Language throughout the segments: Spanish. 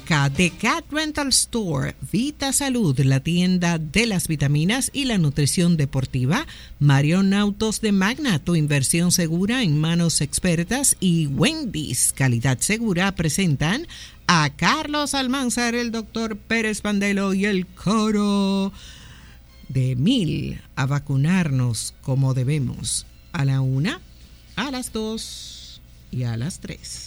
Arranca The Cat Rental Store, Vita Salud, la tienda de las vitaminas y la nutrición deportiva, Marion Autos de Magna, tu inversión segura en manos expertas, y Wendy's, calidad segura, presentan a Carlos Almanzar, el doctor Pérez Pandelo y el coro de 1000 a vacunarnos como debemos, a la 1, a las 2 y a las 3.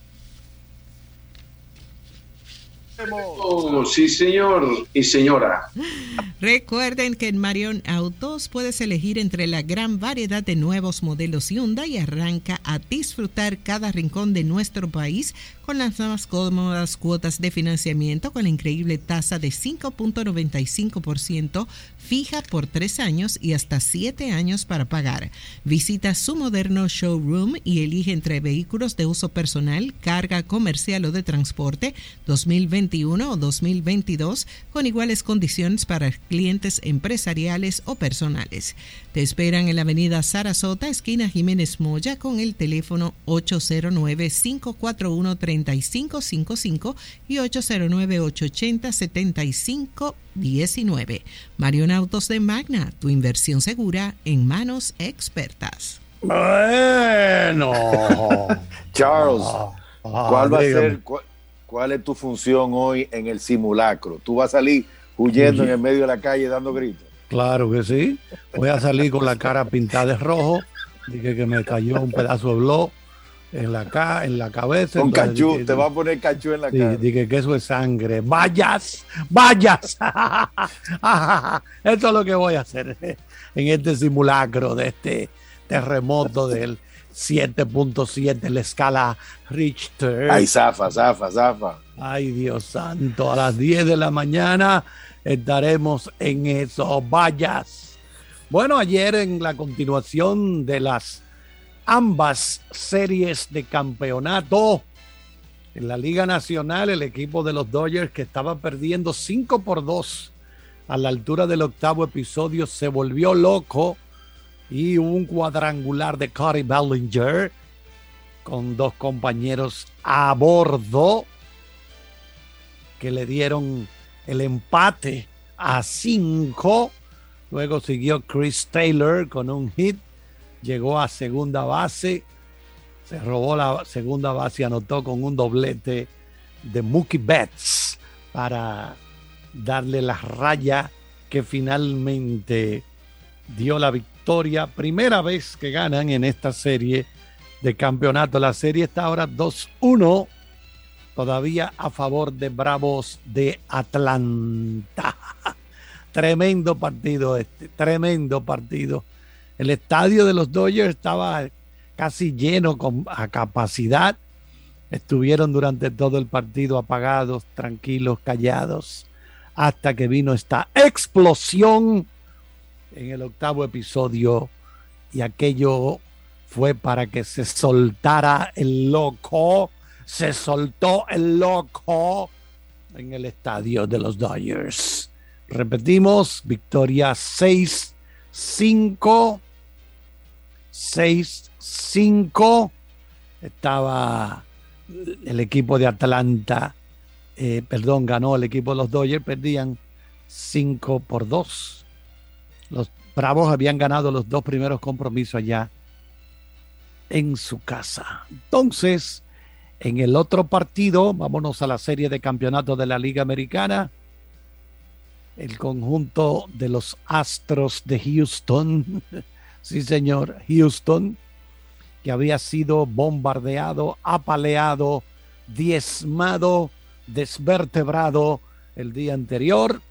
Oh, sí, señor y señora. Recuerden que en Marion Autos puedes elegir entre la gran variedad de nuevos modelos Hyundai y arranca a disfrutar cada rincón de nuestro país con las más cómodas cuotas de financiamiento con la increíble tasa de 5.95% fija por 3 años y hasta 7 años para pagar. Visita su moderno showroom y elige entre vehículos de uso personal, carga comercial o de transporte 2021 o 2022 con iguales condiciones para clientes empresariales o personales. Te esperan en la avenida Sarasota, esquina Jiménez Moya, con el teléfono 809-541-3555 y 809-880-7519. Marion Autos de Magna, tu inversión segura en manos expertas. Bueno, Charles, ¿cuál es tu función hoy en el simulacro? ¿Tú vas a salir huyendo en el medio de la calle dando gritos? Claro que sí. Voy a salir con la cara pintada de rojo. Dije que me cayó un pedazo de blog en la cabeza. Con cachú, te va a poner cachú en la cara. Dije que eso es sangre. ¡Vayas! Eso es lo que voy a hacer en este simulacro de este terremoto del 7.7 en la escala Richter. Ay, zafa. Ay, Dios santo, a las 10 de la mañana estaremos en eso. Vayas. Bueno, ayer en la continuación de las ambas series de campeonato en la Liga Nacional, el equipo de los Dodgers, que estaba perdiendo 5-2 a la altura del 8º episodio, se volvió loco y hubo un cuadrangular de Cody Bellinger con 2 compañeros a bordo que le dieron el empate a 5. Luego siguió Chris Taylor con un hit, llegó a segunda base, se robó la segunda base y anotó con un doblete de Mookie Betts para darle la raya que finalmente dio la victoria. Primera vez que ganan en esta serie de campeonato. La serie está ahora 2-1, todavía a favor de Bravos de Atlanta. Tremendo partido tremendo partido. El estadio de los Dodgers estaba casi lleno a capacidad. Estuvieron durante todo el partido apagados, tranquilos, callados, hasta que vino esta explosión en el 8º episodio, y aquello fue para que se soltara el loco. Se soltó el loco en el estadio de los Dodgers. Repetimos, victoria 6-5. 6-5. Estaba el equipo de Atlanta, ganó el equipo de los Dodgers, perdían 5-2. Los Bravos habían ganado los 2 primeros compromisos allá en su casa. Entonces, en el otro partido, vámonos a la serie de campeonatos de la Liga Americana. El conjunto de los Astros de Houston, sí señor, Houston, que había sido bombardeado, apaleado, diezmado, desvertebrado el día anterior.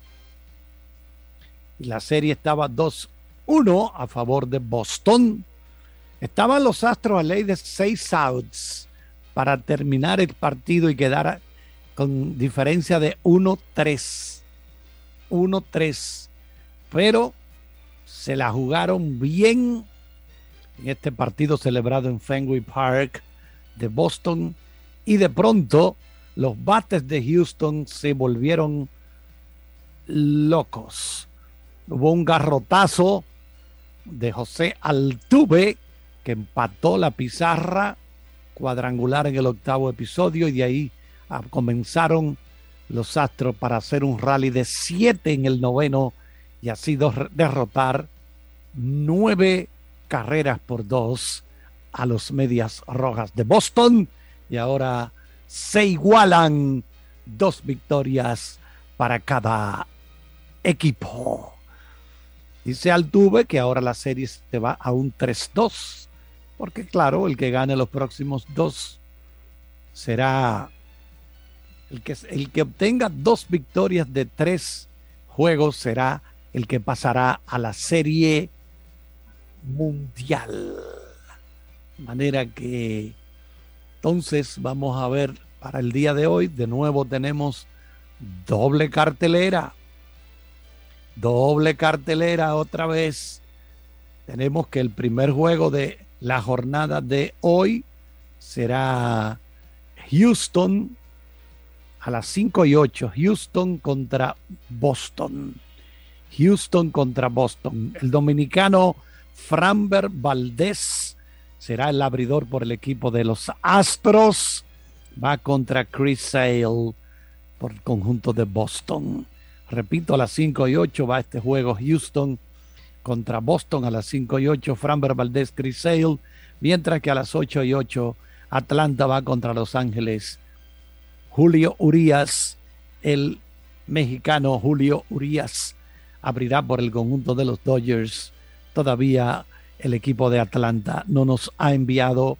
Y la serie estaba 2-1 a favor de Boston. Estaban los Astros a ley de 6 outs para terminar el partido y quedar con diferencia de 1-3. 1-3. Pero se la jugaron bien en este partido celebrado en Fenway Park de Boston, y de pronto los bates de Houston se volvieron locos. Hubo un garrotazo de José Altuve que empató la pizarra, cuadrangular en el 8º episodio, y de ahí comenzaron los Astros para hacer un rally de 7 en el noveno y así derrotar 9-2 a los Medias Rojas de Boston, y ahora se igualan 2 victorias para cada equipo. Dice Altuve que ahora la serie se va a un 3-2, porque claro, el que gane los próximos 2 será el que obtenga 2 victorias de 3 juegos, será el que pasará a la serie mundial. De manera que entonces vamos a ver para el día de hoy, de nuevo tenemos doble cartelera otra vez. Tenemos que el primer juego de la jornada de hoy será Houston a las 5:08, Houston contra Boston. El dominicano Framber Valdez será el abridor por el equipo de los Astros. Va contra Chris Sale por el conjunto de Boston. Repito, a las 5:08 va este juego, Houston contra Boston. A las 5:08 Framber Valdez, Chris Sale. Mientras que a las 8:08 Atlanta va contra Los Ángeles. Julio Urías, el mexicano Julio Urías, abrirá por el conjunto de los Dodgers. Todavía el equipo de Atlanta no nos ha enviado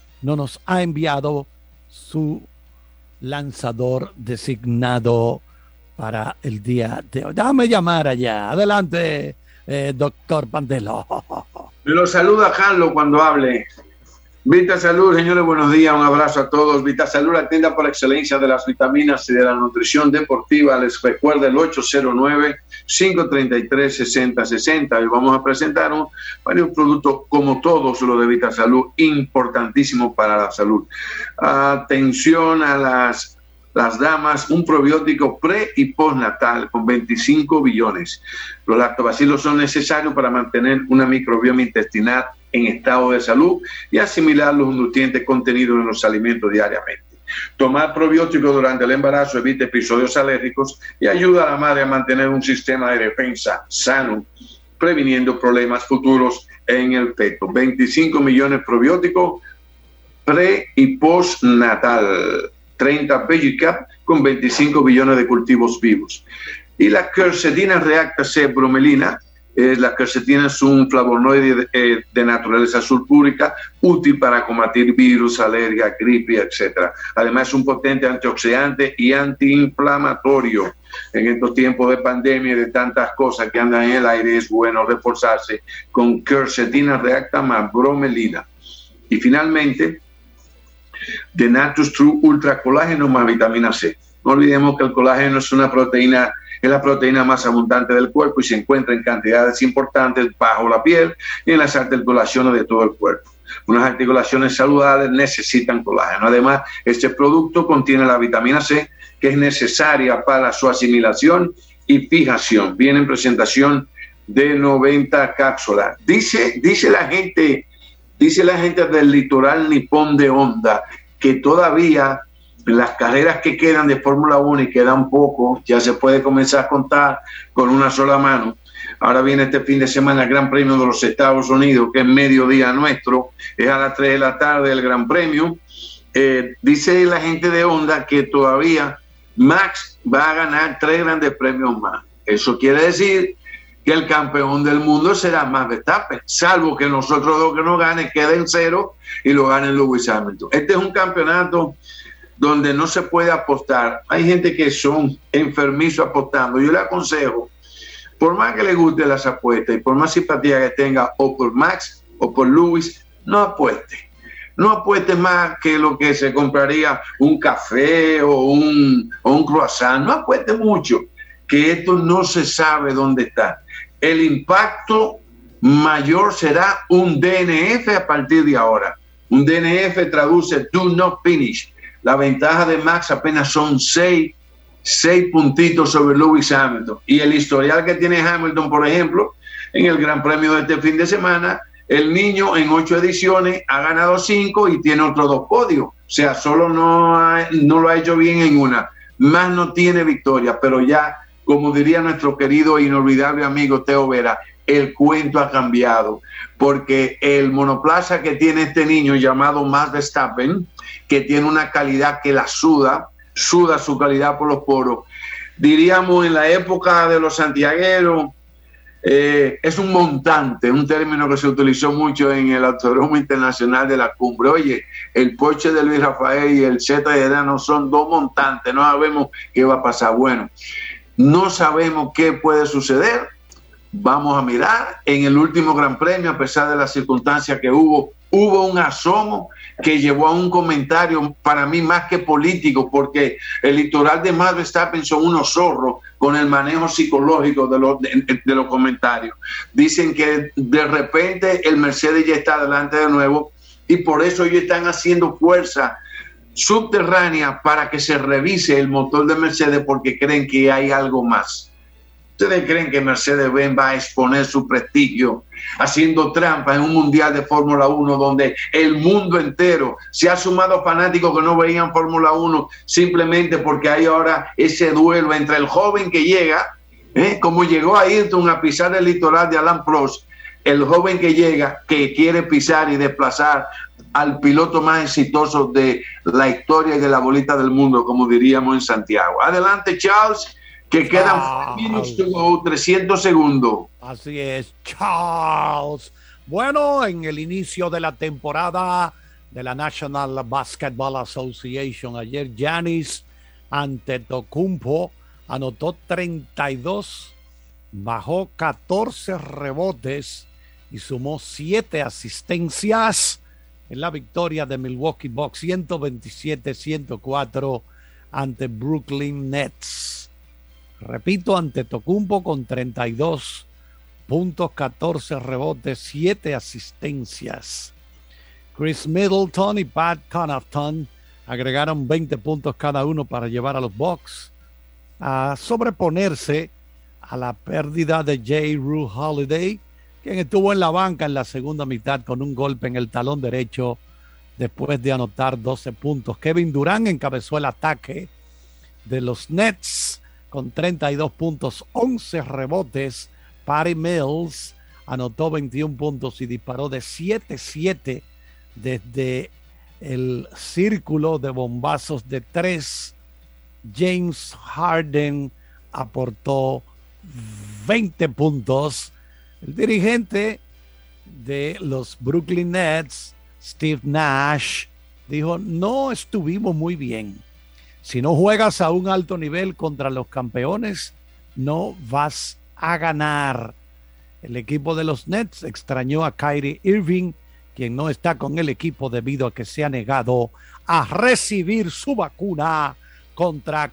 su lanzador designado para el día de hoy. Déjame llamar allá. Adelante, doctor Pandelo. Lo saluda Carlos cuando hable. Vita Salud, señores, buenos días, un abrazo a todos. Vita Salud, la tienda por excelencia de las vitaminas y de la nutrición deportiva. Les recuerda el 809-533-6060. Hoy vamos a presentar un producto, como todos los de Vita Salud, importantísimo para la salud. Atención a las damas, un probiótico pre y postnatal con 25 billones. Los lactobacilos son necesarios para mantener una microbioma intestinal en estado de salud y asimilar los nutrientes contenidos en los alimentos diariamente. Tomar probióticos durante el embarazo evita episodios alérgicos y ayuda a la madre a mantener un sistema de defensa sano, previniendo problemas futuros en el feto. 25 millones probióticos pre y postnatal. 30 Vegicap con 25 billones de cultivos vivos. Y la quercetina reacta C bromelina. La quercetina es un flavonoide de naturaleza sulfúrica útil para combatir virus, alergia, gripe, etc. Además es un potente antioxidante y antiinflamatorio. En estos tiempos de pandemia y de tantas cosas que andan en el aire, es bueno reforzarse con quercetina reacta más bromelina. Y finalmente, de Natus True Ultra Colágeno más vitamina C. No olvidemos que el colágeno es una proteína, es la proteína más abundante del cuerpo y se encuentra en cantidades importantes bajo la piel y en las articulaciones de todo el cuerpo. Unas articulaciones saludables necesitan colágeno. Además, este producto contiene la vitamina C, que es necesaria para su asimilación y fijación. Viene en presentación de 90 cápsulas. Dice la gente del litoral nipón de Honda que todavía las carreras que quedan de Fórmula 1 y quedan poco, ya se puede comenzar a contar con una sola mano. Ahora viene este fin de semana el Gran Premio de los Estados Unidos, que es mediodía nuestro, es a las 3 de la tarde el Gran Premio. Dice la gente de Honda que todavía Max va a ganar 3 grandes premios más. Eso quiere decir que el campeón del mundo será Max Verstappen, salvo que nosotros dos que no ganen queden 0 y lo ganen Lewis Hamilton. Este es un campeonato donde no se puede apostar. Hay gente que son enfermizos apostando. Yo le aconsejo, por más que le gusten las apuestas y por más simpatía que tenga o por Max o por Lewis, no apueste. No apueste más que lo que se compraría un café o un croissant. No apueste mucho, que esto no se sabe dónde está. El impacto mayor será un DNF a partir de ahora. Un DNF traduce Do Not Finish. La ventaja de Max apenas son 6 puntitos sobre Lewis Hamilton. Y el historial que tiene Hamilton, por ejemplo, en el Gran Premio de este fin de semana, el niño en 8 ediciones ha ganado 5 y tiene otros 2 podios. O sea, solo no lo ha hecho bien en una. más no tiene victoria, pero ya, como diría nuestro querido e inolvidable amigo Teo Vera, el cuento ha cambiado, porque el monoplaza que tiene este niño llamado Max Verstappen, que tiene una calidad que la suda su calidad por los poros, diríamos en la época de los santiagueros, es un montante, un término que se utilizó mucho en el Autódromo Internacional de la Cumbre. Oye, el Porsche de Luis Rafael y el Z de Dano son dos montantes, no sabemos qué va a pasar. Bueno, no sabemos qué puede suceder. Vamos a mirar en el último Gran Premio, a pesar de las circunstancias que hubo un asomo que llevó a un comentario para mí más que político, porque el litoral de Max Verstappen son unos zorros con el manejo psicológico de los comentarios. Dicen que de repente el Mercedes ya está adelante de nuevo y por eso ellos están haciendo fuerza subterránea para que se revise el motor de Mercedes, porque creen que hay algo más. ¿Ustedes creen que Mercedes-Benz va a exponer su prestigio haciendo trampa en un mundial de Fórmula 1 donde el mundo entero se ha sumado a fanáticos que no veían Fórmula 1 simplemente porque hay ahora ese duelo entre el joven que llega, como llegó a Ayrton a pisar el litoral de Alain Prost, el joven que llega, que quiere pisar y desplazar al piloto más exitoso de la historia y de la bolita del mundo, como diríamos en Santiago? Adelante, Charles, que quedan 300 segundos. Así es, Charles. Bueno, en el inicio de la temporada de la National Basketball Association, ayer Giannis Antetokounmpo anotó 32, bajó 14 rebotes y sumó 7 asistencias en la victoria de Milwaukee Bucks 127-104 ante Brooklyn Nets. Repito, Antetokounmpo con 32 puntos, 14 rebotes, 7 asistencias. Chris Middleton y Pat Connaughton agregaron 20 puntos cada uno para llevar a los Bucks a sobreponerse a la pérdida de J. Rue Holiday, quien estuvo en la banca en la segunda mitad con un golpe en el talón derecho después de anotar 12 puntos. Kevin Durant encabezó el ataque de los Nets con 32 puntos, 11 rebotes. Patty Mills anotó 21 puntos y disparó de 7-7 desde el círculo de bombazos de 3. James Harden aportó 20 puntos. El dirigente de los Brooklyn Nets, Steve Nash, dijo: no estuvimos muy bien. Si no juegas a un alto nivel contra los campeones, no vas a ganar. El equipo de los Nets extrañó a Kyrie Irving, quien no está con el equipo debido a que se ha negado a recibir su vacuna contra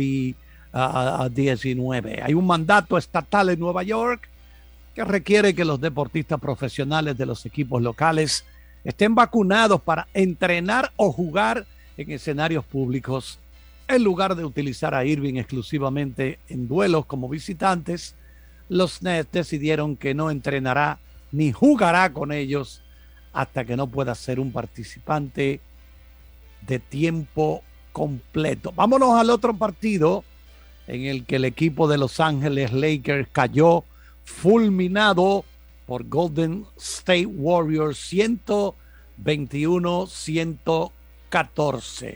COVID-19. Hay un mandato estatal en Nueva York que requiere que los deportistas profesionales de los equipos locales estén vacunados para entrenar o jugar en escenarios públicos. En lugar de utilizar a Irving exclusivamente en duelos como visitantes, los Nets decidieron que no entrenará ni jugará con ellos hasta que no pueda ser un participante de tiempo completo. Vámonos al otro partido en el que el equipo de Los Ángeles Lakers cayó fulminado por Golden State Warriors 121-114.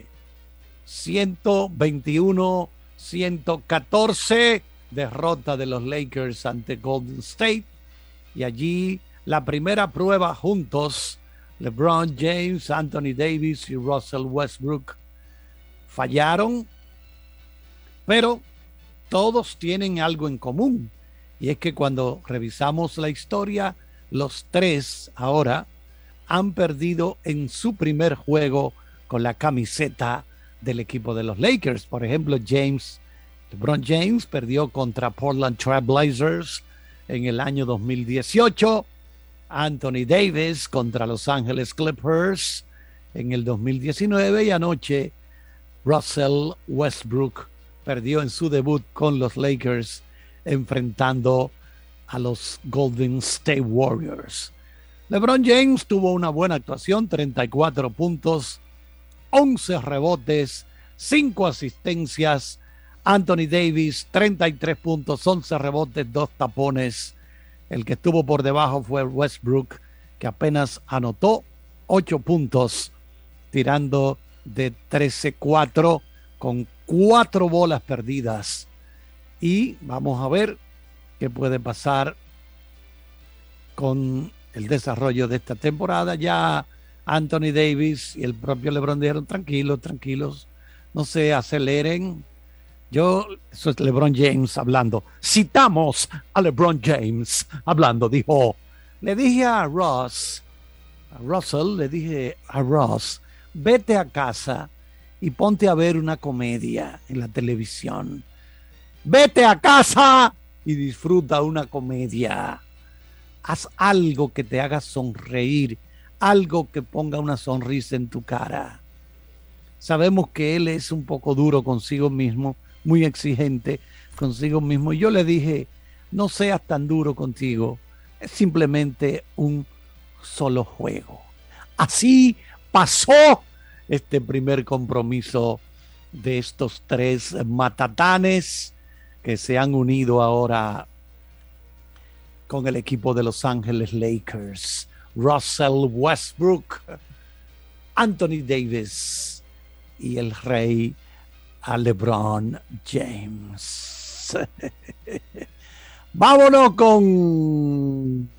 121-114, derrota de los Lakers ante Golden State. Y allí la primera prueba juntos, LeBron James, Anthony Davis y Russell Westbrook fallaron, pero todos tienen algo en común, y es que cuando revisamos la historia, los tres ahora han perdido en su primer juego con la camiseta del equipo de los Lakers. Por ejemplo, LeBron James perdió contra Portland Trail Blazers en el año 2018, Anthony Davis contra Los Angeles Clippers en el 2019, y anoche Russell Westbrook perdió en su debut con los Lakers enfrentando a los Golden State Warriors. LeBron James tuvo una buena actuación, 34 puntos, 11 rebotes, 5 asistencias. Anthony Davis, 33 puntos, 11 rebotes, 2 tapones. El que estuvo por debajo fue Westbrook, que apenas anotó 8 puntos, tirando de 13-4 con 4 bolas perdidas. Y vamos a ver qué puede pasar con el desarrollo de esta temporada. Ya Anthony Davis y el propio LeBron dijeron, tranquilos, no se aceleren. Eso es LeBron James hablando. Citamos a LeBron James hablando. Dijo, le dije a Ross, vete a casa y ponte a ver una comedia en la televisión. Vete a casa y disfruta una comedia. Haz algo que te haga sonreír, algo que ponga una sonrisa en tu cara. Sabemos que él es un poco duro consigo mismo, muy exigente consigo mismo. Y yo le dije, no seas tan duro contigo, es simplemente un solo juego. Así pasó este primer compromiso de estos 3 matatanes que se han unido ahora con el equipo de Los Ángeles Lakers. Russell Westbrook, Anthony Davis y el rey a LeBron James. Vámonos con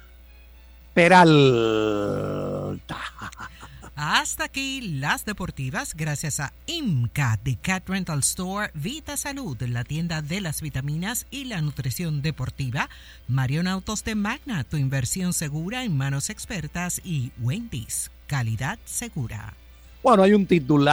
Peralta. Hasta aquí las deportivas, gracias a IMCA de Cat Rental Store, Vita Salud, la tienda de las vitaminas y la nutrición deportiva, Marion Autos de Magna, tu inversión segura en manos expertas, y Wendy's, calidad segura. Bueno, hay un titular